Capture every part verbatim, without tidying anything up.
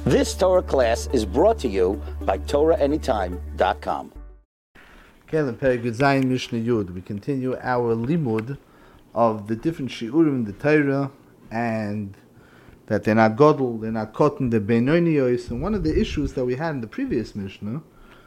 This Torah class is brought to you by Torah Anytime dot com. Okay, in Perek Zayin Mishnah Yud, we continue our limud of the different shiurim in the Torah, and that they're not godel, they're not cotton, they're benoniyos. And one of the issues that we had in the previous Mishnah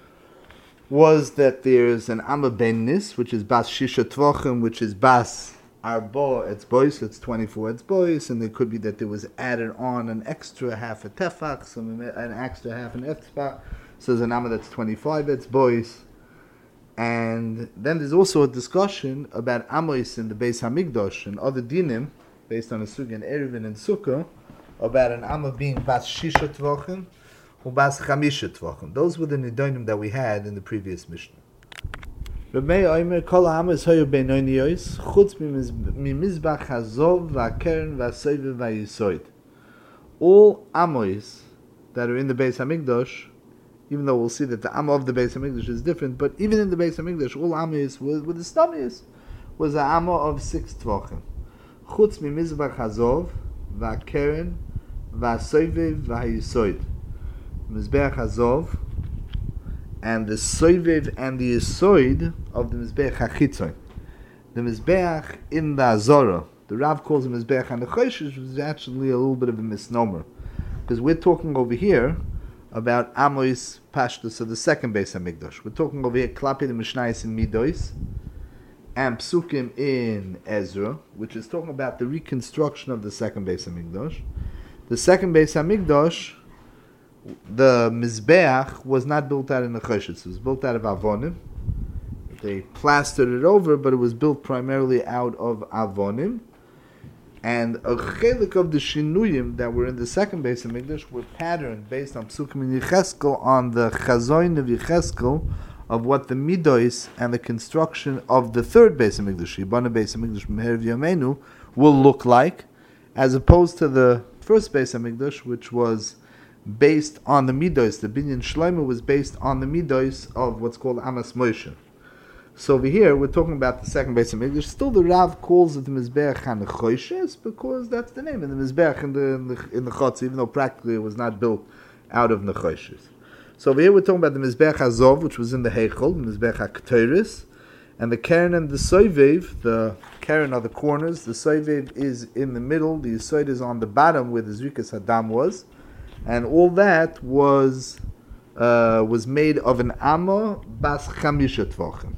was that there's an Amma Bennis, which is Bas Shisha Tvachim, which is Bas Arbo Etzbois, it's twenty-four Etzbois, and it could be that there was added on an extra half a Tefach, some an extra half an Etzbach, so there's an Amma that's twenty-five Etzbois. And then there's also a discussion about Amos in the Beis Hamikdash and other dinim, based on a sugi and Eruvin and Sukkah, about an Amma being Bas Shisha Tvachim or Bas Chamisha Tvachim. Those were the nidonim that we had in the previous Mishnah. Rabbi Omer Kol Amos Hayu Benoniyos Chutz Mimizbach Hazov VaKeren VaSoiv VaYisoid. All Amos that are in the Beis Hamikdash, even though we'll see that the Amma of the Beis Hamikdash is different, but even in the Beis Hamikdash, all Amos with, with the stomachs was an Amma of six Tvachim. Chutz Mimizbach Hazov VaKeren VaSoiv VaYisoid. Mizbeach Hazov and the Soivev and the Yisoid of the Mizbeach HaChitzoin. The Mizbeach in the Azora, the Rav calls the Mizbeach and the Choshesh, which is actually a little bit of a misnomer, because we're talking over here about Amos Pashtus of the second Beis Hamikdash. We're talking over here Klapi the Mishnayos in Midos and Psukim in Ezra, which is talking about the reconstruction of the second Beis Hamikdash. The second Beis Hamikdash, the Mizbeach was not built out in the Choshesh. It was built out of Avonim. They plastered it over, but it was built primarily out of Avonim. And a chelik of the Shinuyim that were in the second Beis Hamikdash were patterned based on Psukim in Yecheskel, on the Chazoin of Yecheskel, of what the Midos and the construction of the third Beis Hamikdash, Yibana Beis Hamikdash Meher V'Yameinu, will look like, as opposed to the first Beis Hamikdash, which was based on the Midos. The Binyan Shlomo was based on the Midos of what's called Amas Moshe. So over here, we're talking about the second Beis Hamikdash. Still, the Rav calls it the Mizbeach HaNechoshes because that's the name, and the Mizbeach in the in the, in the Chotz, even though practically it was not built out of Nechoshes. So over here, we're talking about the Mizbeach HaZov, which was in the Heichel, the Mizbeach HaKtoris, and the Keren and the Soivev. The Keren are the corners, the Soivev is in the middle, the Yisoid is on the bottom where the Zrikas Hadam was. And all that was uh, was made of an Amma Bas Chamisha Tvachim.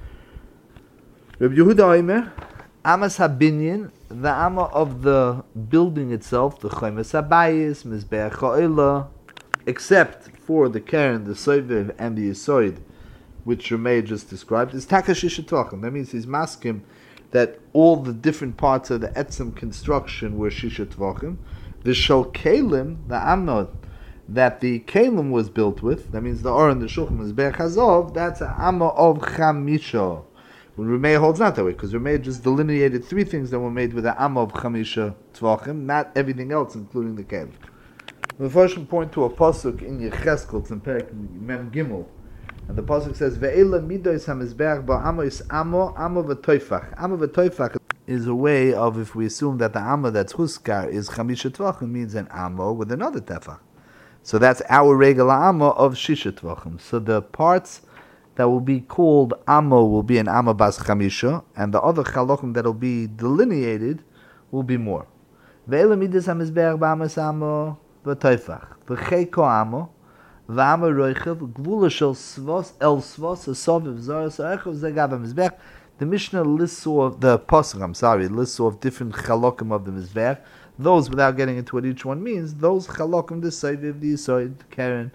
Rabbi Yehuda Omer, Amas HaBinyan, the Amma of the building itself, the Chomes HaBayis, Mizbeach HaOila, except for the Keren, the Soivev, and the Yisoid, which Rameh just described, is Takashisha Tvachim. That means he's masking that all the different parts of the Etzem construction were Shisha Tvachim. The Shol Kalim, the Amnod, that the Kalim was built with, that means the Or and the Shulchan is Be'er Chazov, that's an Amma of Chamisha. When Rameh holds not that way, because Rameh just delineated three things that were made with the Amma of Chamisha Tvachim, not everything else, including the Kalim. The first point to a pasuk in Yecheskel, it's in Perek Mem Gimel, and the pasuk says, Ve'ela midos hamizbeach ba'amo is amo, amo v'toifach. Amo v'toifach is a way of, if we assume that the Amma that's Huskar is Chamisha Tvachim, means an Amma with another Tefach. So that's our regular Amma of Shisha Tvachim. So the parts that will be called Amma will be an Amma Bas Chamisha, and the other Chalochim that will be delineated will be more. Ve'ela midas hamizbeach ba'amo is amo v'toifach. V'cheiko Amma, v'amo roichev, gvula shel svos, el svos, asoviv, zoros, oechev, zegav hamizbeach. The Mishnah lists of the pasuk, I'm sorry, lists of different chalokim of the Mizbeach. Those, without getting into what each one means, those chalokim, the Soiviv, the Yisoid, the Keren,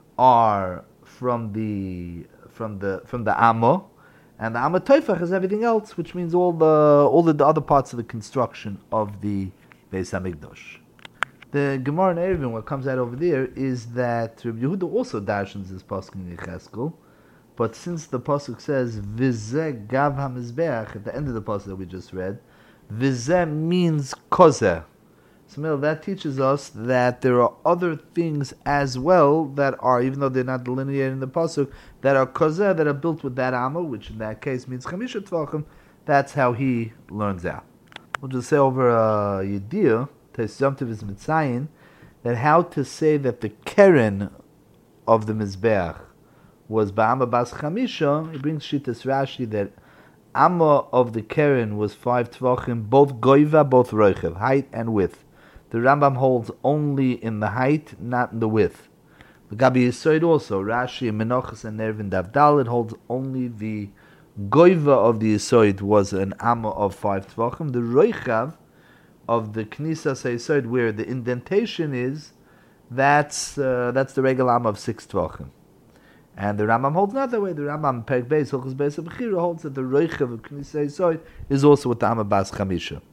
are from the from the from the Amma, and the Amma Toifach is everything else, which means all the all the, the other parts of the construction of the Beis Hamikdash. The Gemara in Eruvin, what comes out over there is that Rabbi Yehuda also darshans this pasuk in Yecheskel. But since the pasuk says "Vizeh gav hamizbeach" at the end of the pasuk that we just read, "Vizeh" means kozeh. So that teaches us that there are other things as well that are, even though they're not delineated in the pasuk, that are kozeh, that are built with that amma, which in that case means chamisha tvachim. That's how he learns out. We'll just say over a uh, yediyah, Tes Yom Tov is mitzayin, that how to say that the keren of the Mizbeach was Ba'ama Bas Chamisha, he brings Shittas Rashi that Amma of the keren was five tvachim, both goiva, both roichev, height and width. The Rambam holds only in the height, not in the width. The Gabi Yisoid also, Rashi and Menachos and Nervin Davdal, it holds only the goiva of the Yisoid was an Amma of five tvachim. The roichev of the Knisa Yisoid, where the indentation is, that's uh, that's the regular Amma of six tvachim. And the Rambam holds not that way. The Rambam Perek Beis Hilchos Beis Bechira holds that the Reichav of Knesset Yisoid is also with the Amma Bas Chamisha.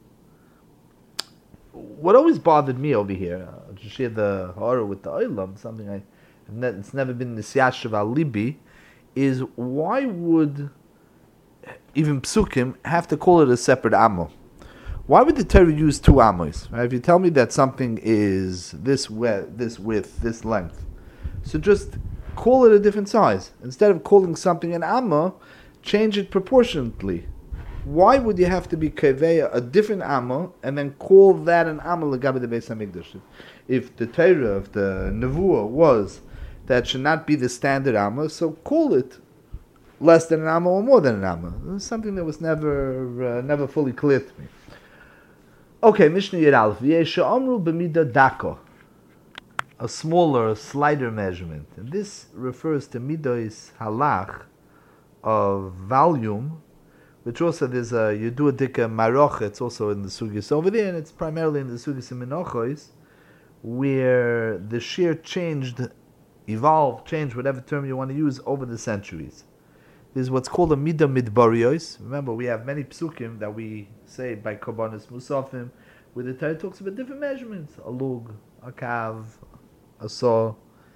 What always bothered me over here, uh, to share the horror with the Olam, something I ne- it's never been the Siyashav al Libi, is why would even Psukim have to call it a separate Amma? Why would the Torah use two Amos? Right? If you tell me that something is this we- this width, this length, so just call it a different size. Instead of calling something an amma, change it proportionately. Why would you have to be kaveya a different amma and then call that an amma l'gabe the Beis Hamikdash? If the Torah of the Nevuah was that should not be the standard amma, so call it less than an amma or more than an amma. This is something that was never uh, never fully clear to me. Okay, Mishnah Yud Aleph. V'yesha amru b'midah dako. A smaller, slighter measurement. And this refers to midos halach of volume, which also there's a Yedua Dika Maroch, it's also in the Sugis over there, and it's primarily in the Sugis in Menachos, where the shear changed, evolved, changed, whatever term you want to use, over the centuries. This is what's called a Midah Midbarios. Remember, we have many psukim that we say by Korbanos Musafim, where the Torah talks about different measurements, a lug, a kav, a saw,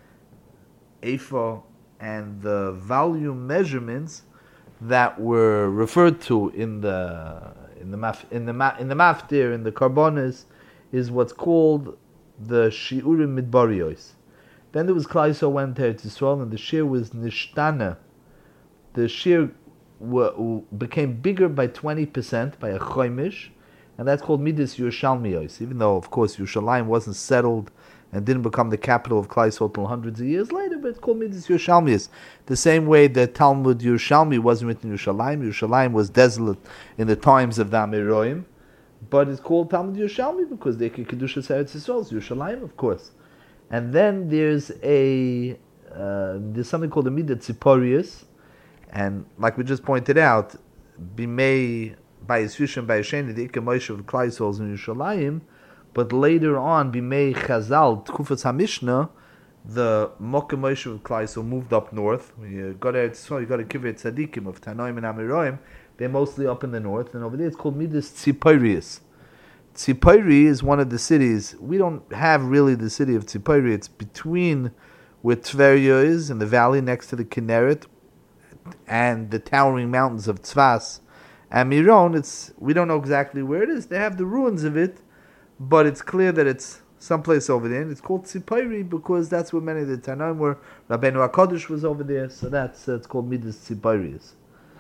ephah, and the volume measurements that were referred to in the in the maf, in the ma, in the maftir in the Korbanos is what's called the shiurim midbarios. Then there was Klal Yisrael went to Eretz Yisrael, and the shear was nishtana. The shear w- became bigger by twenty percent by a choimish, and that's called midas Yerushalmiyos. Even though, of course, Yerushalayim wasn't settled and didn't become the capital of Klal Yisrael until hundreds of years later, but it's called Midas Yerushalmiyos. The same way that Talmud Yerushalmi wasn't written in Yerushalayim. Yerushalayim was desolate in the times of the Amoraim, but it's called Talmud Yerushalmi because they could Kedushas Eretz Yisrael, Yerushalayim, of course. And then there's a uh, there's something called the Midah Tziporius, and like we just pointed out, Bimei by Yisrishim by Yisheni the Ikka Moshe of Klal Yisrael in Yerushalayim. But later on, Bimei Chazal, Tkufas HaMishnah, the Mokem Moshe of Klal Yisrael moved up north. When you got to so you got to Kivrei Tzadikim of Tanoim and Amoraim, they're mostly up in the north, and over there it's called Midas Tziporius. Tzipori is one of the cities. We don't have really the city of Tzipori. It's between where Tveria is in the valley next to the Kinneret and the towering mountains of Tzvas and Miron. It's we don't know exactly where it is. They have the ruins of it, but it's clear that it's someplace over there. And it's called Tzipori because that's where many of the Tanoim were. Rabbeinu HaKadosh was over there, so that's uh, it's called Midas Tziporius.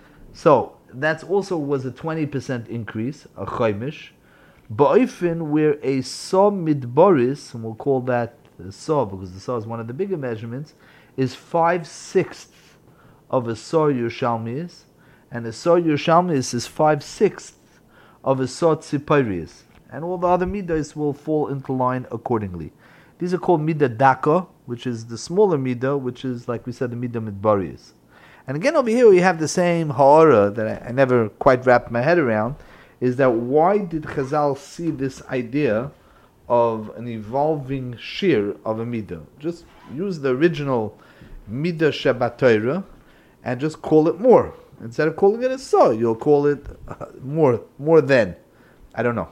So that's also was a twenty percent increase, a chaimish. Ba'ifin where a saw midboris, and we'll call that a saw because the saw is one of the bigger measurements, is five sixths of a saw Yerushalmius, and a saw Yerushalmius is five sixths of a saw Tziporius. And all the other midas will fall into line accordingly. These are called midah daka, which is the smaller midah, which is, like we said, the midah midbarius. And again, over here we have the same ha'ara that I, I never quite wrapped my head around, is that why did Chazal see this idea of an evolving shear of a midah? Just use the original midah Shabbat Torah and just call it more. Instead of calling it a saw, you'll call it uh, more, more than. I don't know.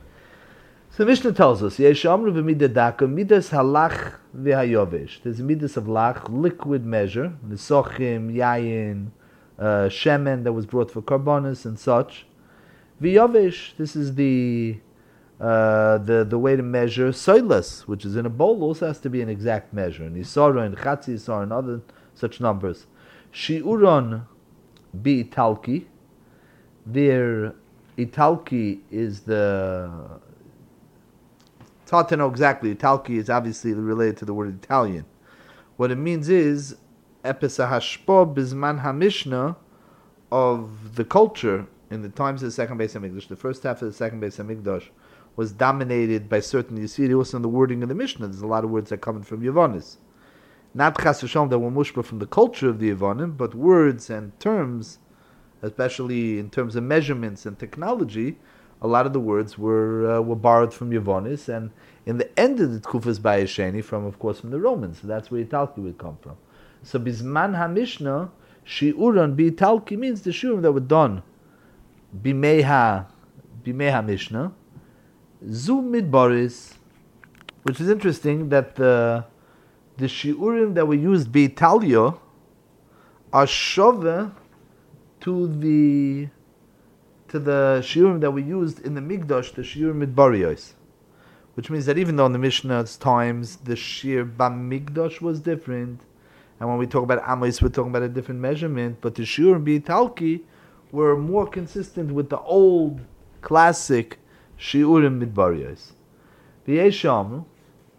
So Mishnah tells us, Yesh Amru v'midah daka, midas halach v'hayovesh. There's midas of lach, liquid measure, nesochim, yayin, uh, shemen that was brought for karbonis and such. V'yovesh, this is the uh, the the way to measure soilas, which is in a bowl, also has to be an exact measure. And isara and chatzi isara and other such numbers. Shiuron bi italki. Their italki is the It's hard to know exactly. Italki is obviously related to the word Italian. What it means is Epesa Hashpo Bizman HaMishnah of the culture in the times of the second Beis HaMikdash. The first half of the second Beis HaMikdash was dominated by certain, you see it also in the wording of the Mishnah. There's a lot of words that come from Yavonis. Not Chas v'Shalom that were mushba from the culture of the Yavonim, but words and terms, especially in terms of measurements and technology, a lot of the words were uh, were borrowed from Yavonis, and in the end of the Tkufas Bayesheni, from of course from the Romans. So that's where Italki would come from. So Bizman HaMishnah, Shi'uran B'italki means the shiurim that were done Bimei Ha Bimei HaMishnah, Zu Midbaris, which is interesting that the the shiurim that were used B'Italia are shove to the to the shiurim that were used in the Migdash, the shiurim Midbariyos, which means that even though in the Mishnah's times the shir Bam Migdash was different, and when we talk about Amos we're talking about a different measurement, but the shiurim B'Italki were more consistent with the old classic shiurim Midbariyos. V'yeshamu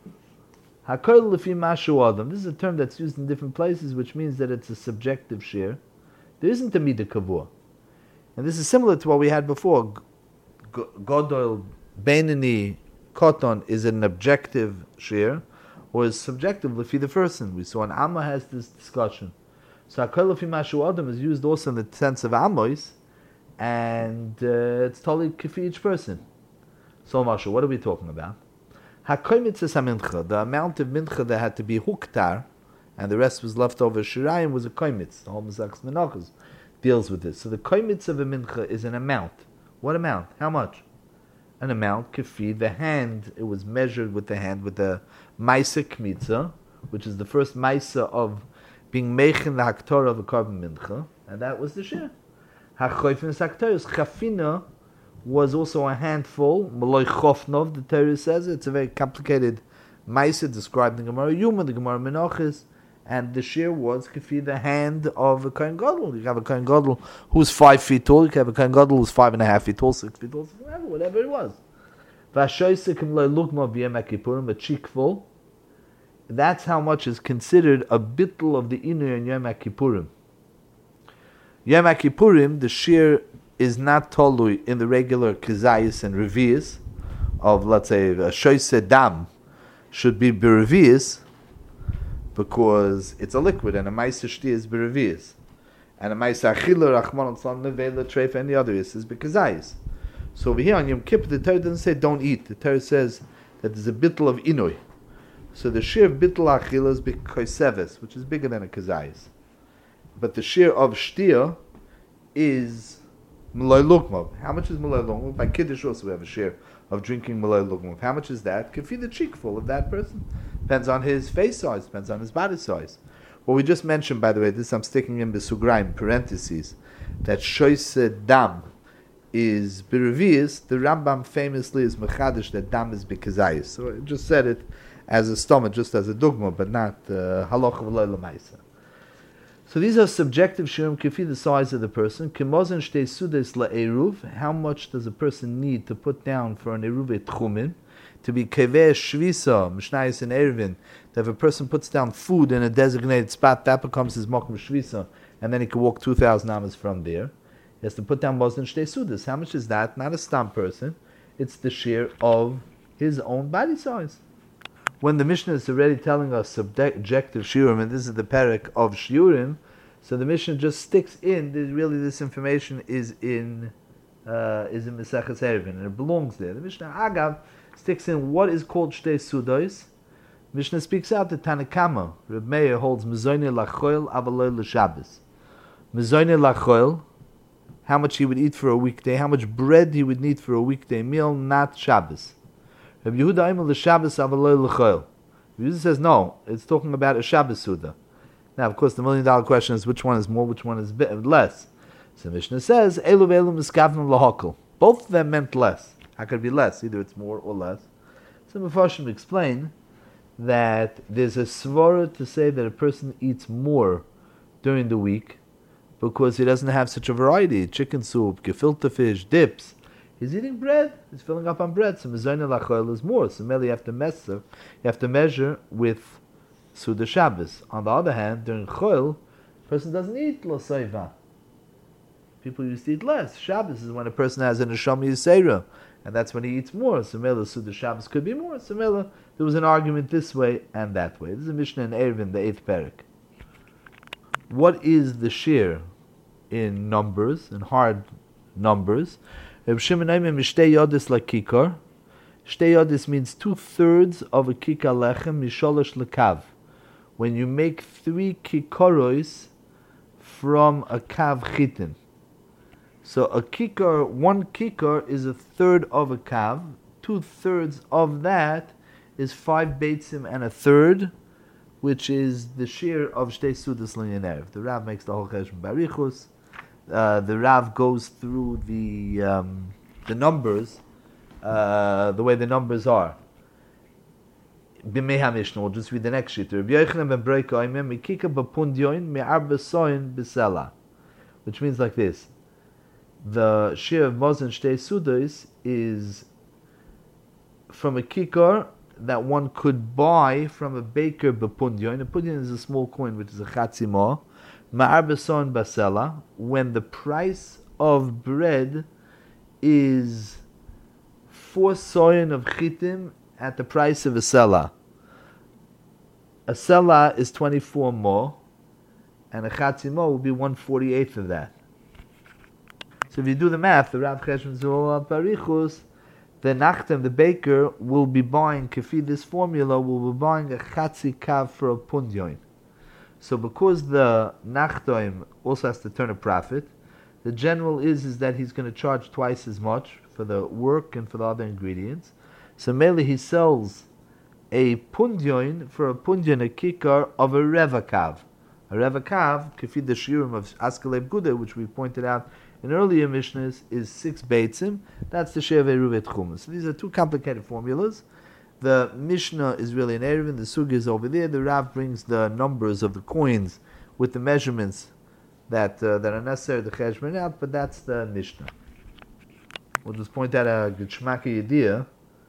Hakol lefi mashu adam. This is a term that's used in different places, which means that it's a subjective shir. There isn't a midah kavua. And this is similar to what we had before. Godol, Beinani, Koton is an objective shir, or is subjective lefi the person. We saw in Amma has this discussion. So Hakol lefi mashu adam is used also in the sense of Amos, and uh, it's totally kefi each person. So mashu, what are we talking about? The amount of mincha that had to be huktar, and the rest was left over shirayim, was a koimitz. The whole Mezachas Menachos deals with this. So the koimitz of a mincha is an amount. What amount? How much? An amount could feed the hand. It was measured with the hand, with the maisa kmitza, which is the first maisa of being meichin the haktorah of a carbon mincha, and that was the shir. Hachoifin saktoros chafina was also a handful. Maloi Chofnov, the Torah says. It's a very complicated Maisa described in Gemara Yuma, the Gemara Menachos, and the shear was kefi the hand of a Kohen Gadol. You have a Kohen Gadol who's five feet tall. You can have a Kohen Gadol who's five and a half feet tall, six feet tall, whatever, whatever it was. Vashoysekim lo lugma b'yem HaKippurim, a cheekful. That's how much is considered a bittul of the inner in Yom HaKippurim. Yom HaKippurim, the shear is not tolui in the regular kizayis and revius of, let's say, a shoyse dam should be berevius because it's a liquid, and a maisa shti is berevius, and a maisa achila rachman al nevela treif any other is is bekazayis. So over here on Yom Kippur, the Torah doesn't say don't eat. The Torah says that there's a bittul of inui. So the shear of bittul achila is b'koiseves, which is bigger than a kazayis, but the shear of shtia is Malay Lugmav. How much is Malay Lugmav? By Kiddush also we have a share of drinking Malay Lugmav. How much is that? Could feed the cheekful of that person. Depends on his face size, depends on his body size. What we just mentioned, by the way, this I'm sticking in Besugraim, parentheses, that Shoyse Dam is Berevius. The Rambam famously is Mechadish that Dam is Bekazayis. So I just said it as a stomach, just as a dogma, but not Halacha V'Loi L'Maisa. So these are subjective shiurim kefi the size of the person. Kimozen shtei sudes la'eruv. How much does a person need to put down for an eruv tchumin? To be keveh shvisa, mishnayis and ervin, that if a person puts down food in a designated spot, that becomes his mokum shvisa, and then he can walk two thousand amas from there. He has to put down mozen shtei sudes. How much is that? Not a stam person. It's the share of his own body size. When the Mishnah is already telling us subjective shiurim, and this is the parak of shiurim, so the Mishnah just sticks in. Really, this information is in uh, is in Mesechus Eruvin, and it belongs there. The Mishnah Agav sticks in what is called shtei sudos. Mishnah speaks out the Tanakama. Reb Meir holds mezoine lachoil avaloi l'Shabbos. Mezoine lachoil, how much he would eat for a weekday, how much bread he would need for a weekday meal, not Shabbos. Rabbi Yehuda Imel l'Shabbos avaloi l'choil. Rabbi Yehuda says no, it's talking about a Shabbos Suda. Now, of course, the million dollar question is which one is more, which one is bit, less. So Mishnah says Elu ve'elu miskavnu l'hokol. Both of them meant less. How could it be less? Either it's more or less. So Mefarshim explain that there's a svara to say that a person eats more during the week because he doesn't have such a variety: chicken soup, gefilte fish, dips. He's eating bread. He's filling up on bread. So mezonah lachoil is more. So merely you have to measure. You have to measure with Suda Shabbos. On the other hand, during choil, a person doesn't eat lo soiva. People used to eat less. Shabbos is when a person has an neshama yisera, and that's when he eats more. So merely Suda Shabbos could be more. So merely there was an argument this way and that way. This is a Mishnah in Eruvin, the eighth parak. What is the share in numbers, in hard numbers? Reb Shimon Aimer mishtei yodis lakikar. Shtei yodis means two thirds of a kikar lechem misholosh lekav. When you make three kikaros from a kav chitin. So a kikar, one kikar is a third of a kav. Two thirds of that is five beitzim and a third, which is the share of shtei sudas linyan erev. The Rav makes the whole cheshbon barichus. Uh, the Rav goes through the um, the numbers, uh, the way the numbers are. B'mei HaMishnah, we'll just read the next sheet. Rabbi Yochanan ben Breika oimer mikika b'pundyoin me'arba soin b'sela, which means like this: the share of mozen shtei sudas is from a kikar that one could buy from a baker b'pundyon. A pundyon is a small coin, which is a chatzimah. Ma'ar b'son basela, when the price of bread is four soin of chitim at the price of a sela. A sela is twenty-four mo, and a chatzimah will be one forty-eighth of that. So if you do the math, the Rav Cheshbon Zohar Parichus, the Nachtem, the baker, will be buying, kefi this formula, will be buying a chatzi kav for a pundyon. So because the Nachtem also has to turn a profit, the general is, is that he's going to charge twice as much for the work and for the other ingredients. So mainly he sells a pundyon for a pundyon, a kikar of a reva kav. A reva kav, kefi the shiurim of Askeleb Gude, which we pointed out in earlier Mishnahs, is six beitzim. That's the share of Eruvet Chumas. So these are two complicated formulas. The Mishnah is really an Eruvin, the Sugi is over there. The Rav brings the numbers of the coins with the measurements that uh, that are necessary to cheshbon out, but that's the Mishnah. We'll just point out a Geshmaki idea.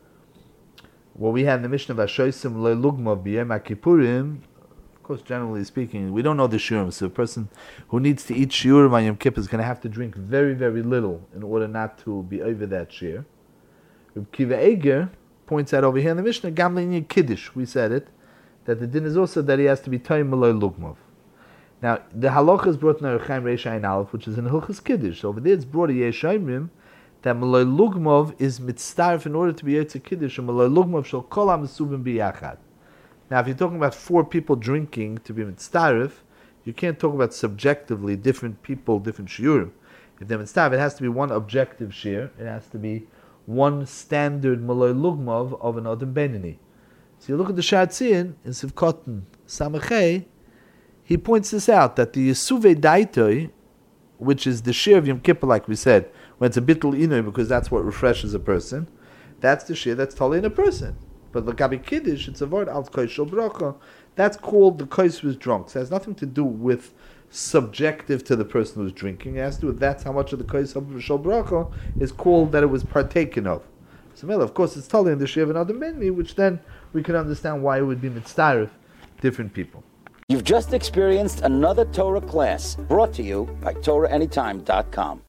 What we have in the Mishnah, Vashoisim lo lugma b'yom HaKippurim, of course, generally speaking, we don't know the shiurim. So a person who needs to eat shiurim on Yom Kippur is going to have to drink very, very little in order not to be over that shir. Reb Kiva Eger points out over here in the Mishnah, Gamlin Kiddush, we said it, that the din is also that he has to be Toim Maloi Lugmov. Now, the halacha is brought in Erechaim Reish Ayin Aleph, which is in Hilchas Kiddush. So over there it's brought in Yeshayimrim that Maloi Lugmov is mitzdarf in order to be Yetzer Kiddush, and Maloi Lugmov shall kol ha-mesubim biyachad. Now, if you're talking about four people drinking to be mitzdarf, you can't talk about subjectively different people, different shiurim. If they're mitzdarf, it has to be one objective shir. It has to be one standard maloi lugmav of an Adam Benini. So you look at the Sha'ar Tzion in Sivkotten Samachei, he points this out, that the Yesuvei Daitoi, which is the shir of Yom Kippur, like we said, when it's a bittul inoi, because that's what refreshes a person, that's the shir that's totally in a person. But Lagabi Kiddush, it's a word, Al Kois Shel Bracha, that's called the Kois was drunk. So it has nothing to do with subjective to the person who's drinking. It has to do with that's how much of the Kois Shel Bracha is called that it was partaken of. So, of course, it's totally in the shir of another Menmi, which then we can understand why it would be mitzdarif different people. You've just experienced another Torah class brought to you by Torah Anytime dot com.